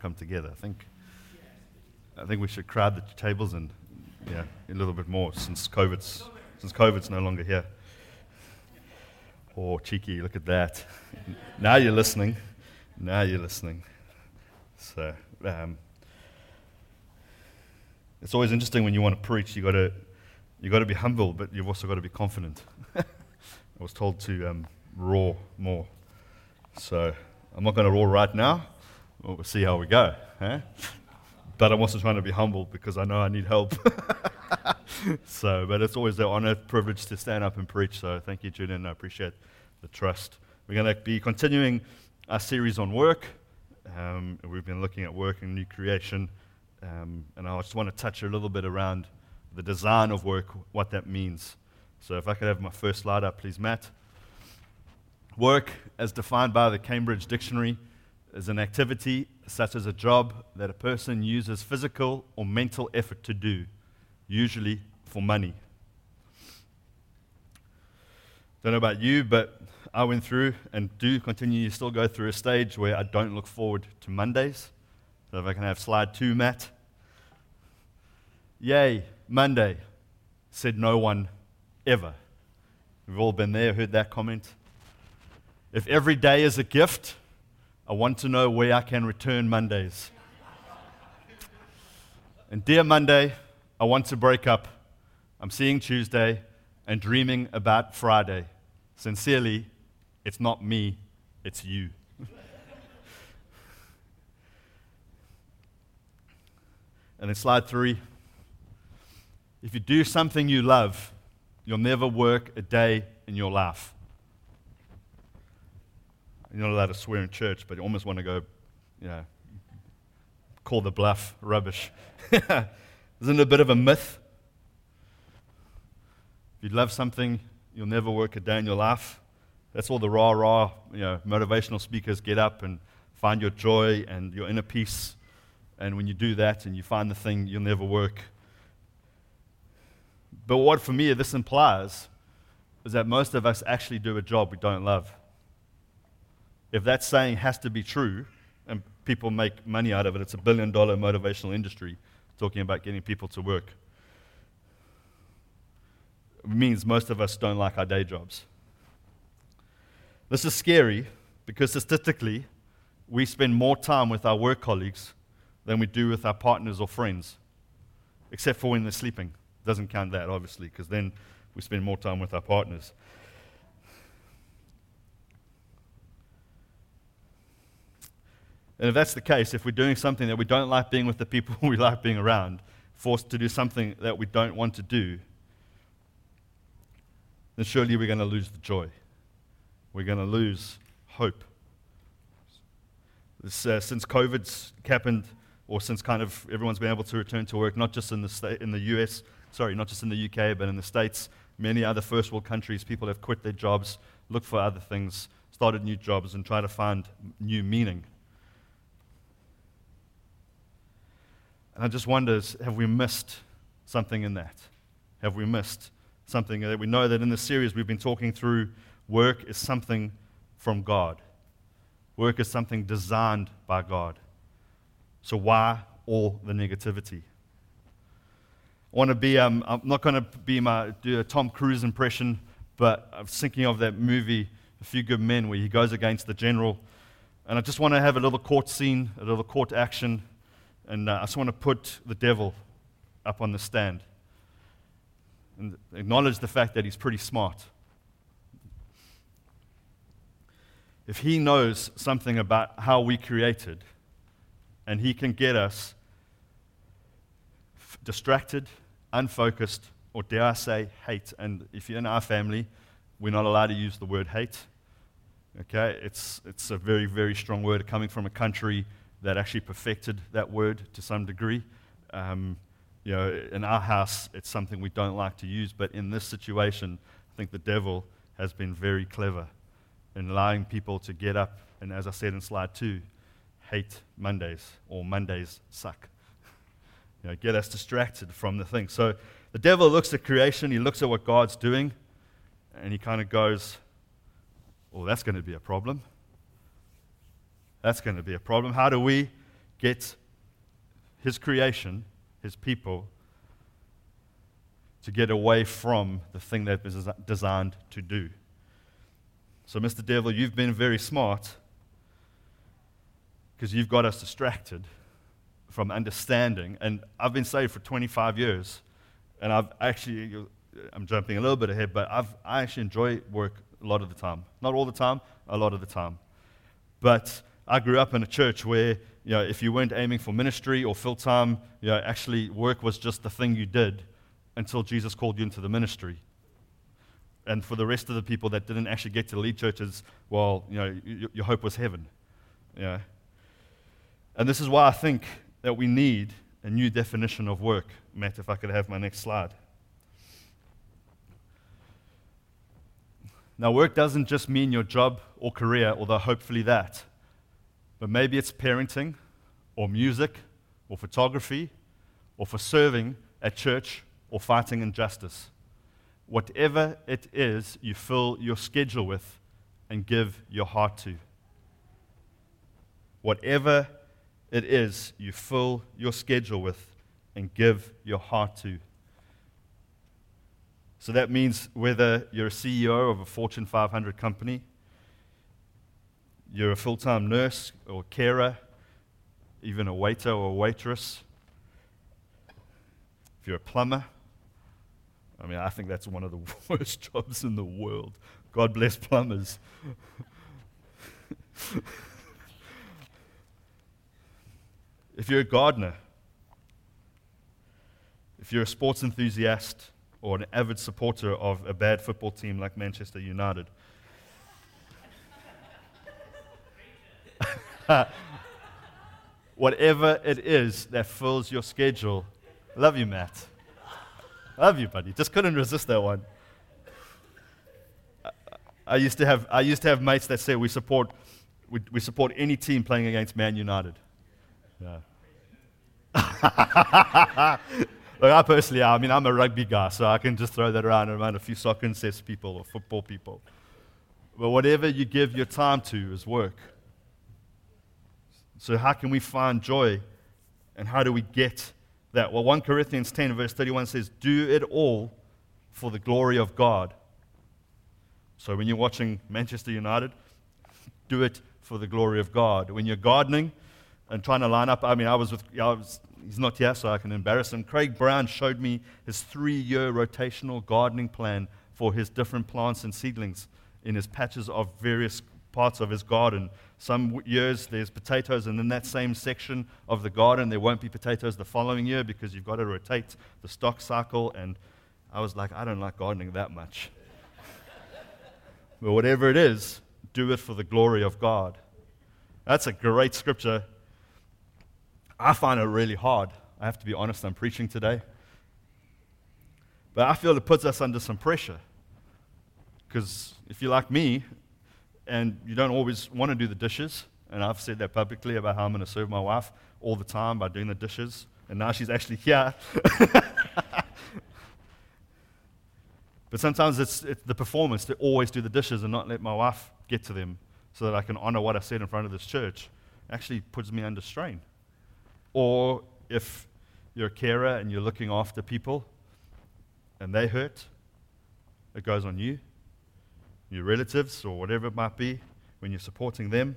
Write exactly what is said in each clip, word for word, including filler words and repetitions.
come together. I think I think we should crowd the tables and yeah, a little bit more since COVID's since COVID's no longer here. Oh, cheeky! Look at that. Now you're listening. Now you're listening. So um, it's always interesting when you want to preach. You got to you got to be humble, but you've also got to be confident. I was told to um, roar more, so I'm not going to roar right now. We'll see how we go. Eh? But I'm also trying to be humble because I know I need help. So, but it's always an honor, privilege to stand up and preach. So thank you, Julian. I appreciate the trust. We're going to be continuing our series on work. Um, we've been looking at work and new creation. Um, and I just want to touch a little bit around the design of work, what that means. So if I could have my first slide up, please, Matt. Work, as defined by the Cambridge Dictionary, is an activity such as a job that a person uses physical or mental effort to do, usually for money. Don't know about you, but I went through and do continue to still go through a stage where I don't look forward to Mondays. So if I can have slide two, Matt. Yay, Monday, said no one ever. We've all been there, heard that comment. If every day is a gift, I want to know where I can return Mondays. And dear Monday, I want to break up. I'm seeing Tuesday and dreaming about Friday. Sincerely, it's not me, it's you. And then slide three. If you do something you love, you'll never work a day in your life. You're not allowed to swear in church, but you almost want to go, you know, call the bluff rubbish. Isn't it a bit of a myth? If you love something, you'll never work a day in your life. That's all the rah rah, you know, motivational speakers get up and find your joy and your inner peace. And when you do that and you find the thing, you'll never work. But what for me this implies is that most of us actually do a job we don't love. If that saying has to be true, and people make money out of it, it's a billion dollar motivational industry talking about getting people to work. It means most of us don't like our day jobs. This is scary because statistically, we spend more time with our work colleagues than we do with our partners or friends, except for when they're sleeping. Doesn't count that, obviously, because then we spend more time with our partners. And if that's the case, if we're doing something that we don't like being with the people we like being around, forced to do something that we don't want to do, then surely we're going to lose the joy. We're going to lose hope. This, uh, since COVID's happened, or since kind of everyone's been able to return to work, not just in the sta- in the U S, sorry, not just in the U K, but in the States, many other first world countries, people have quit their jobs, looked for other things, started new jobs, and tried to find new meaning. And I just wonder, have we missed something in that? Have we missed something that we know that in this series we've been talking through? Work is something from God. Work is something designed by God. So why all the negativity? I want to be, um, I'm not going to be my, do a Tom Cruise impression, but I'm thinking of that movie, A Few Good Men, where he goes against the general. And I just want to have a little court scene, a little court action. And uh, I just want to put the devil up on the stand and acknowledge the fact that he's pretty smart. If he knows something about how we created, and he can get us f- distracted, unfocused, or dare I say, hate. And if you're in our family, we're not allowed to use the word hate. Okay, it's it's a very, very strong word coming from a country that actually perfected that word to some degree. Um, you know, in our house, it's something we don't like to use, but in this situation, I think the devil has been very clever in allowing people to get up, and as I said in slide two, hate Mondays, or Mondays suck. You know, get us distracted from the thing. So the devil looks at creation, he looks at what God's doing, and he kind of goes, oh, that's going to be a problem. That's going to be a problem. How do we get his creation, his people, to get away from the thing that was designed to do. So, Mister Devil, you've been very smart because you've got us distracted from understanding. And I've been saved for twenty-five years, and I've actually, I'm jumping a little bit ahead, but I've, I actually enjoy work a lot of the time. Not all the time, a lot of the time. But I grew up in a church where, you know, if you weren't aiming for ministry or full-time, you know, actually work was just the thing you did until Jesus called you into the ministry. And for the rest of the people that didn't actually get to lead churches, well, you know, y- your hope was heaven. Yeah. And this is why I think that we need a new definition of work. Matt, if I could have my next slide. Now, work doesn't just mean your job or career, although hopefully that. But maybe it's parenting, or music, or photography, or for serving at church, or fighting injustice. Whatever it is you fill your schedule with and give your heart to. Whatever it is you fill your schedule with and give your heart to. So that means whether you're a C E O of a Fortune five hundred company, you're a full-time nurse or carer, even a waiter or a waitress, if you're a plumber, I mean, I think that's one of the worst jobs in the world. God bless plumbers. If you're a gardener, if you're a sports enthusiast or an avid supporter of a bad football team like Manchester United, whatever it is that fills your schedule, love you, Matt. Love you, buddy. Just couldn't resist that one. I, I used to have I used to have mates that say we support we, we support any team playing against Man United. Yeah. Look, I personally, I mean, I'm a rugby guy, so I can just throw that around around a few soccer and cess people or football people. But whatever you give your time to is work. So how can we find joy, and how do we get that? Well, First Corinthians ten, verse thirty-one says, do it all for the glory of God. So when you're watching Manchester United, do it for the glory of God. When you're gardening and trying to line up, I mean, I was with, I was, he's not here, so I can embarrass him. Craig Brown showed me his three-year rotational gardening plan for his different plants and seedlings in his patches of various parts of his garden. Some years there's potatoes, and in that same section of the garden there won't be potatoes the following year because you've got to rotate the stock cycle. And I was like, I don't like gardening that much. But whatever it is, do it for the glory of God. That's a great scripture. I find it really hard. I have to be honest, I'm preaching today. But I feel it puts us under some pressure. Because if you're like me, and you don't always want to do the dishes, and I've said that publicly about how I'm going to serve my wife all the time by doing the dishes, and now she's actually here. But sometimes it's, it's the performance to always do the dishes and not let my wife get to them so that I can honor what I said in front of this church. It actually puts me under strain. Or if you're a carer and you're looking after people and they hurt, it goes on you, your relatives, or whatever it might be, when you're supporting them.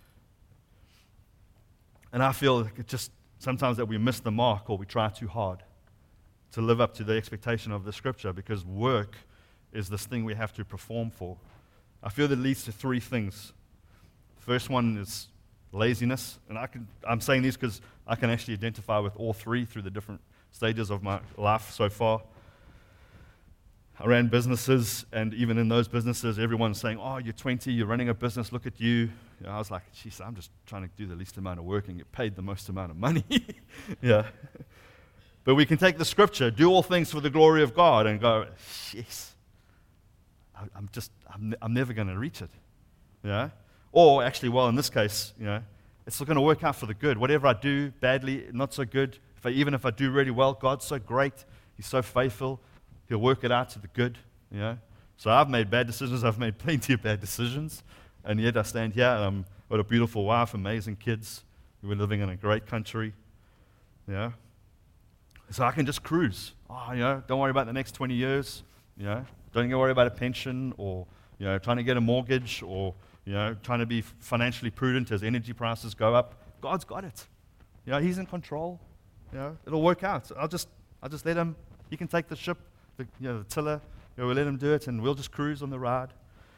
And I feel like it just sometimes that we miss the mark, or we try too hard to live up to the expectation of the scripture, because work is this thing we have to perform for. I feel that leads to three things. First one is laziness, and I can, I'm saying these because I can actually identify with all three through the different stages of my life so far. I ran businesses, and even in those businesses, everyone's saying, oh, you're twenty, you're running a business, look at you. You know, I was like, geez, I'm just trying to do the least amount of work and get paid the most amount of money. Yeah. But we can take the scripture, do all things for the glory of God, and go, yes, I, I'm just, I'm, I'm never going to reach it. Yeah. Or actually, well, in this case, you know, it's going to work out for the good. Whatever I do badly, not so good, if I, even if I do really well, God's so great, He's so faithful, He'll work it out to the good, you know. So I've made bad decisions. I've made plenty of bad decisions. And yet I stand here, and I've got a beautiful wife, amazing kids, We're living in a great country. Yeah. So I can just cruise. Oh, you know, don't worry about the next twenty years. You know, don't worry about a pension or, you know, trying to get a mortgage or, you know, trying to be financially prudent as energy prices go up. God's got it. You know, He's in control. You know, it'll work out. I'll just, I'll just let Him. He can take the ship, the, you know, the tiller. You know, we'll let Him do it, and we'll just cruise on the ride.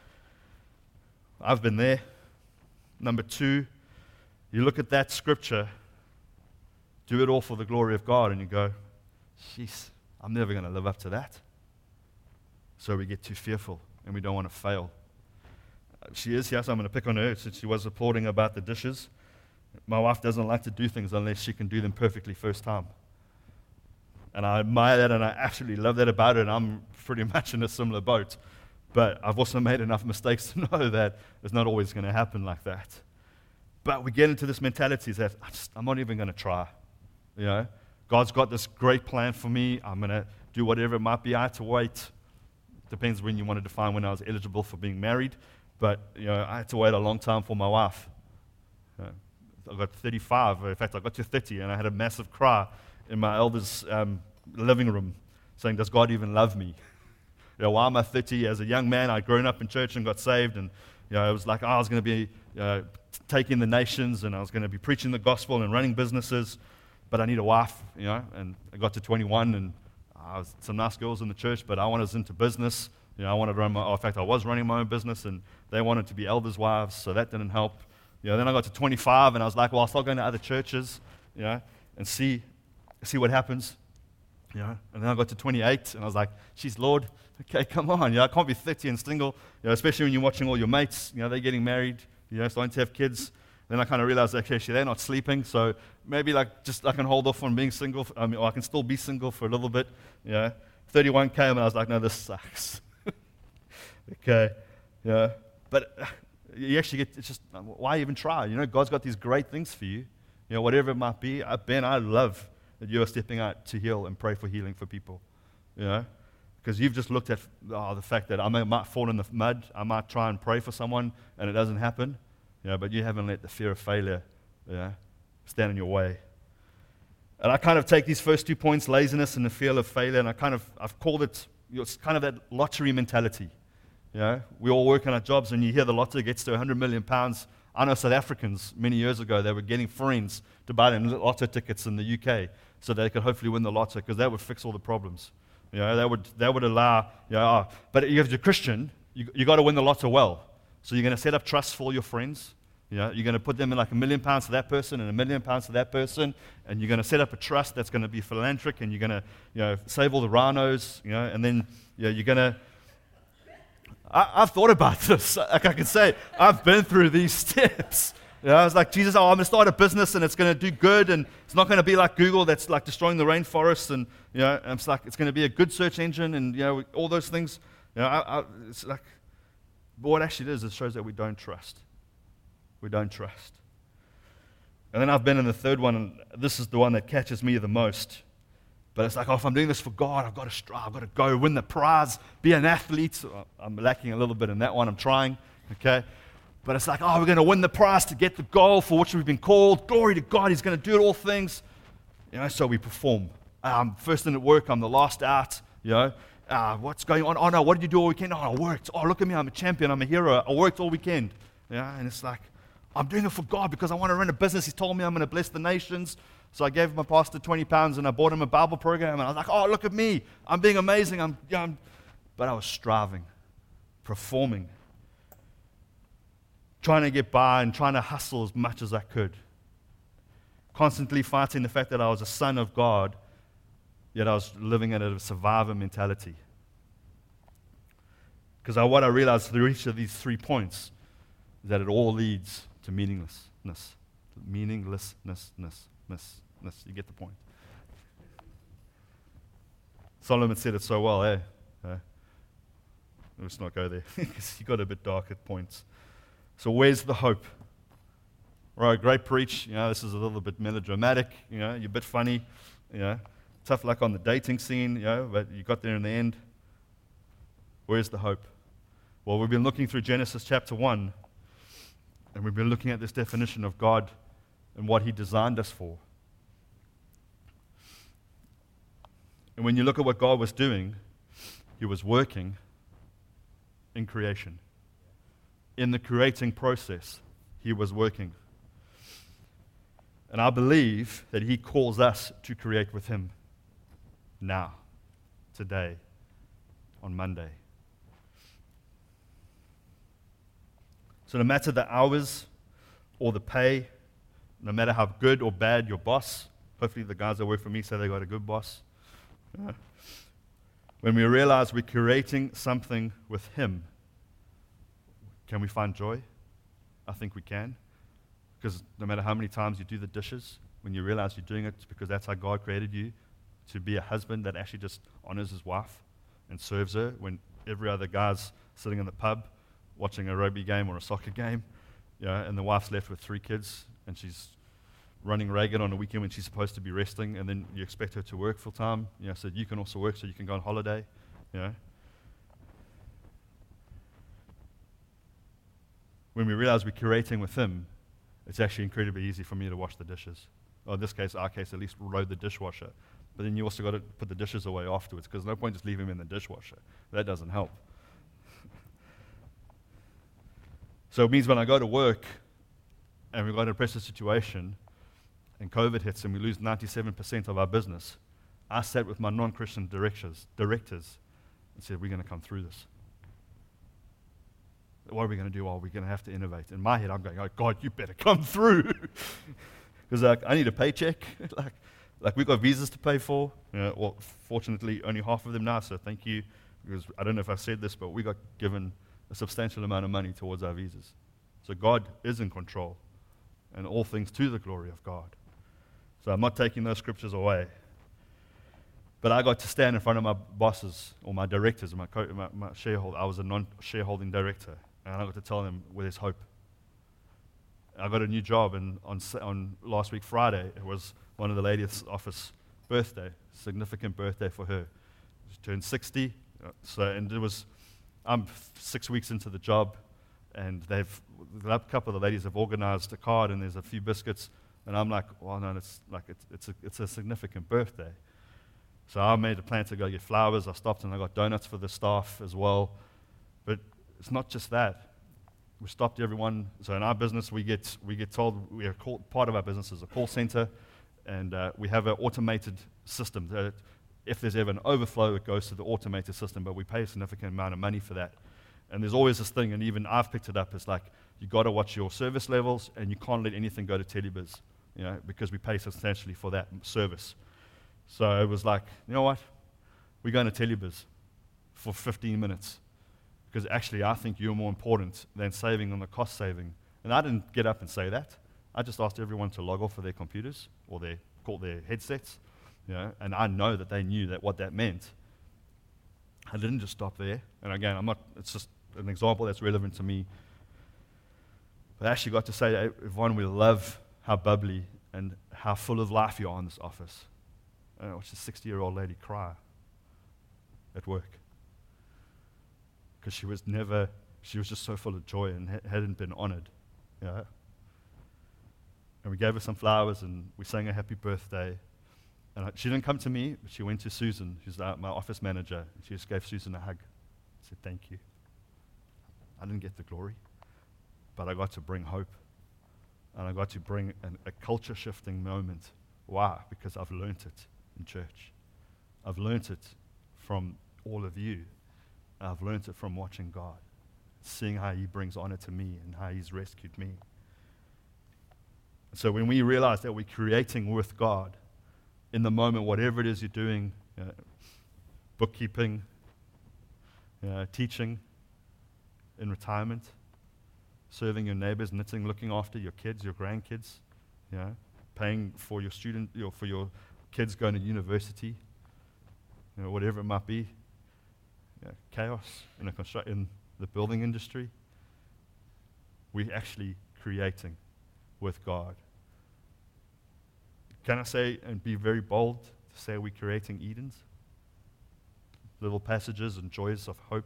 I've been there. Number two, you look at that scripture, do it all for the glory of God, and you go, jeez, I'm never going to live up to that. So we get too fearful, and we don't want to fail. She is here, so I'm going to pick on her since she was applauding about the dishes. My wife doesn't like to do things unless she can do them perfectly first time. And I admire that, and I absolutely love that about her, and I'm pretty much in a similar boat. But I've also made enough mistakes to know that it's not always going to happen like that. But we get into this mentality that I just, I'm not even going to try. You know, God's got this great plan for me. I'm going to do whatever it might be. I had to wait. Depends when you want to define when I was eligible for being married. But, you know, I had to wait a long time for my wife. You know, I got thirty-five. In fact, I got to thirty, and I had a massive cry in my elder's um, living room saying, does God even love me? You know, why am I thirty? As a young man, I'd grown up in church and got saved, and you know, it was like, oh, I was going to be uh, taking the nations, and I was going to be preaching the gospel and running businesses, but I need a wife, you know. And I got to twenty-one, and I was some nice girls in the church, but I wanted into business. You know, I wanted to run my. Oh, in fact, I was running my own business, and they wanted to be elders' wives, so that didn't help. You know, then I got to twenty-five, and I was like, well, I'll start going to other churches, you know, and see, see what happens. You know, and then I got to twenty-eight, and I was like, "Geez, Lord, okay, come on, you know, I can't be thirty and single, you know, especially when you're watching all your mates, you know, they're getting married, you know, starting to have kids." Then I kind of realized, okay, actually, they're not sleeping, so maybe like just I can hold off on being single, I mean, or I can still be single for a little bit, you know. thirty-one came, and I was like, no, this sucks. Okay, yeah, but you actually get, it's just, why even try? You know, God's got these great things for you, you know, whatever it might be. I, Ben, I love that you are stepping out to heal and pray for healing for people, you know, because you've just looked at oh, the fact that I may, might fall in the mud, I might try and pray for someone, and it doesn't happen, you know, but you haven't let the fear of failure, you know, stand in your way. And I kind of take these first two points, laziness and the fear of failure, and I kind of, I've called it, you know, it's kind of that lottery mentality. You know, we all work on our jobs, and you hear the lottery gets to one hundred million pounds. I know South Africans, many years ago, they were getting friends to buy them lotto tickets in the U K so they could hopefully win the lotto, because that would fix all the problems. You know, that would, that would allow, you know, oh, but if you're a Christian, you you got to win the lotto well. So you're going to set up trusts for all your friends. You know, you're going to put them in like a million pounds to that person and a million pounds to that person, and you're going to set up a trust that's going to be philanthropic, and you're going to, you know, save all the rhinos, you know, and then you know, you're going to, I, I've thought about this. Like I can say, I've been through these steps. You know, I was like, Jesus, oh, I'm going to start a business, and it's going to do good, and it's not going to be like Google that's like destroying the rainforest, and you know, and it's like it's going to be a good search engine, and you know, all those things. You know, I, I, it's like, but what actually it is, it shows that we don't trust. We don't trust. And then I've been in the third one, and this is the one that catches me the most. But it's like, oh, if I'm doing this for God, I've got to strive, I've got to go win the prize, be an athlete. I'm lacking a little bit in that one. I'm trying, okay? But it's like, oh, we're going to win the prize to get the goal for which we've been called. Glory to God, He's going to do all things. You know, so we perform. I'm first in at work, I'm the last out, you know. Uh, what's going on? Oh, no, what did you do all weekend? Oh, I worked. Oh, look at me, I'm a champion, I'm a hero. I worked all weekend. Yeah, and it's like, I'm doing it for God because I want to run a business. He's told me I'm going to bless the nations. So I gave my pastor twenty pounds, and I bought him a Bible program, and I was like, oh, look at me. I'm being amazing. I'm, you know, I'm, but I was striving, performing, trying to get by and trying to hustle as much as I could, constantly fighting the fact that I was a son of God, yet I was living in a survivor mentality. Because I, what I realized through each of these three points is that it all leads to meaninglessness. Meaninglessness. You get the point. Solomon said it so well, eh? eh? Let's not go there, because he got a bit dark at points. So where's the hope? Right, great preach. You know, this is a little bit melodramatic. You know, you're a bit funny. You know, tough luck on the dating scene. You know, but you got there in the end. Where's the hope? Well, we've been looking through Genesis chapter one, and we've been looking at this definition of God and what He designed us for. And when you look at what God was doing, He was working in creation. In the creating process, He was working. And I believe that He calls us to create with Him now, today, on Monday. So no matter the hours or the pay, no matter how good or bad your boss, hopefully the guys that work for me say they got a good boss. Yeah. When we realize we're creating something with Him, can we find joy? I think we can. Because no matter how many times you do the dishes, when you realize you're doing it because that's how God created you, to be a husband that actually just honors his wife and serves her when every other guy's sitting in the pub watching a rugby game or a soccer game, you know, and the wife's left with three kids and she's running ragged on a weekend when she's supposed to be resting, and then you expect her to work full time, you know, so you can also work so you can go on holiday, you know. When we realize we're creating with Him, it's actually incredibly easy for me to wash the dishes. Or in this case, our case, at least load the dishwasher. But then you also got to put the dishes away afterwards, because no point just leave them in the dishwasher. That doesn't help. So it means when I go to work and we've got a pressure situation and COVID hits and we lose ninety-seven percent of our business, I sat with my non-Christian directors, directors and said, we're going to come through this. What are we going to do? Well, we're going to have to innovate. In my head, I'm going, oh, God, you better come through. Because like, I need a paycheck. like, like we've got visas to pay for. You know, well, fortunately, only half of them now, so thank you. Because I don't know if I said this, but we got given a substantial amount of money towards our visas. So God is in control, and all things to the glory of God. So I'm not taking those scriptures away. But I got to stand in front of my bosses or my directors, my, co- my, my shareholder. I was a non-shareholding director, and I got to tell them, well, there's hope. I got a new job, and on, on last week Friday, it was one of the ladies' office birthday, significant birthday for her. She turned sixty, so and it was. I'm six weeks into the job, and they've a couple of the ladies have organized a card, and there's a few biscuits, and I'm like, well, no, it's like it's it's a, it's a significant birthday. So I made a plan to go get flowers. I stopped and I got donuts for the staff as well. But it's not just that. We stopped everyone. So in our business, we get we get told we are called, part of our business is a call center, and uh, we have an automated system that if there's ever an overflow, it goes to the automated system. But we pay a significant amount of money for that. And there's always this thing, and even I've picked it up. It's like you got to watch your service levels, and you can't let anything go to Telebiz, you know, because we pay substantially for that service. So it was like, you know what? We're going to Telebiz for fifteen minutes. Because actually, I think you're more important than saving on the cost saving. And I didn't get up and say that. I just asked everyone to log off of their computers or their, call their headsets. You know, and I know that they knew that what that meant. I didn't just stop there. And again, I'm not, it's just an example that's relevant to me. But I actually got to say to Yvonne, we love how bubbly and how full of life you are in this office. And I watched a sixty-year-old lady cry at work. Because she was never, she was just so full of joy and ha- hadn't been honored. You know? And we gave her some flowers and we sang her happy birthday. And I, she didn't come to me, but she went to Susan. She's uh, my office manager. She just gave Susan a hug. Said, thank you. I didn't get the glory, but I got to bring hope. And I got to bring an, a culture-shifting moment. Why? Because I've learnt it in church. I've learnt it from all of you. I've learnt it from watching God, seeing how He brings honor to me and how He's rescued me. So when we realize that we're creating with God, in the moment, whatever it is you're doing, you know, bookkeeping, you know, teaching, in retirement, serving your neighbors, knitting, looking after your kids, your grandkids, you know, paying for your student, your, for your kids going to university, you know, whatever it might be. You know, chaos in, a constru- in the building industry. We're actually creating with God. Can I say and be very bold to say we're creating Edens? Little passages and joys of hope.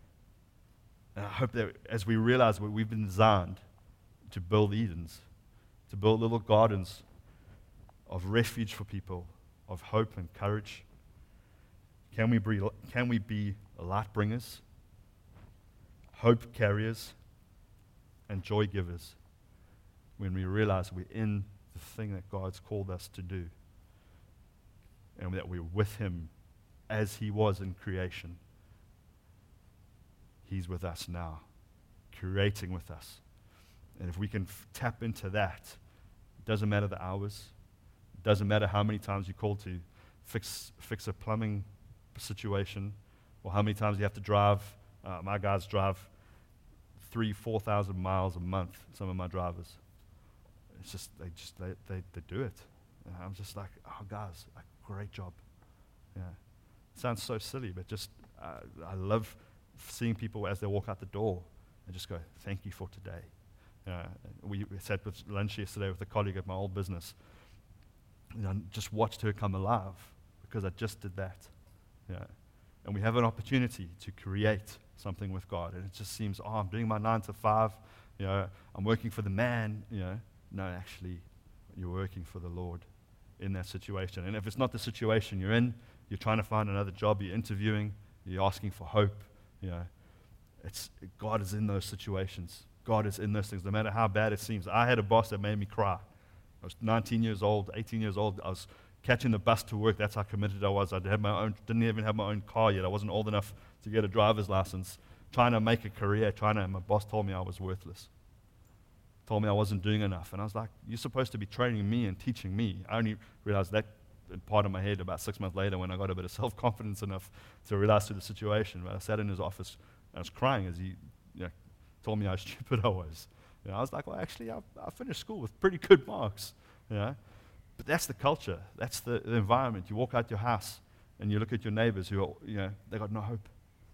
And I hope that as we realize what we've been designed to build Edens, to build little gardens of refuge for people, of hope and courage? Can we be, can we be light bringers, hope carriers, and joy givers when we realize we're in the thing that God's called us to do, and that we're with Him as He was in creation? He's with us now, creating with us. And if we can f- tap into that, it doesn't matter the hours, it doesn't matter how many times you call to fix fix a plumbing situation, or how many times you have to drive. Uh, my guys drive three, four thousand miles a month. Some of my drivers, it's just they just they they, they do it. And I'm just like, oh, guys, like, great job. Yeah, it sounds so silly, but just uh, I love seeing people as they walk out the door and just go, thank you for today. Uh, we, we sat with lunch yesterday with a colleague at my old business, and I just watched her come alive because I just did that. Yeah. And we have an opportunity to create something with God. And it just seems, oh, I'm doing my nine to five, you know, I'm working for the man, you know. No, actually, you're working for the Lord in that situation. And if it's not the situation you're in, you're trying to find another job, you're interviewing, you're asking for hope, you know. It's, God is in those situations. God is in those things, no matter how bad it seems. I had a boss that made me cry. I was nineteen years old, eighteen years old. I was catching the bus to work. That's how committed I was. I had my own, didn't even have my own car yet. I wasn't old enough to get a driver's license. Trying to make a career, trying to, and my boss told me I was worthless. Told me I wasn't doing enough. And I was like, you're supposed to be training me and teaching me. I only realized that part of my head about six months later when I got a bit of self-confidence enough to realize to the situation. But I sat in his office and I was crying as he you know, told me how stupid I was. You know, I was like, well, actually, I, I finished school with pretty good marks. You know? But that's the culture. That's the, the environment. You walk out your house and you look at your neighbors who are, you know, they got no hope.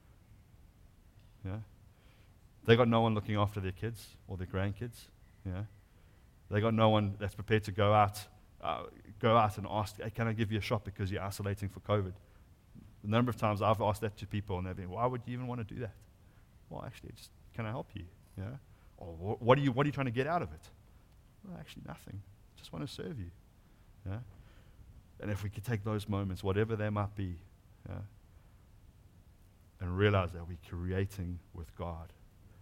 Yeah, they got no one looking after their kids or their grandkids. Yeah, they got no one that's prepared to go out, uh, go out and ask, hey, can I give you a shot because you're isolating for COVID? The number of times I've asked that to people and they've been, why would you even want to do that? Well, actually, just can I help you? Yeah, or wh- what are you what are you trying to get out of it? Well, actually, nothing. Just want to serve you. Yeah, and if we could take those moments, whatever they might be, yeah, and realize that we're creating with God.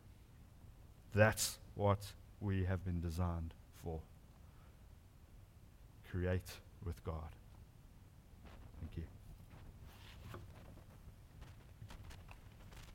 That's what we have been designed for. Create with God. Thank you.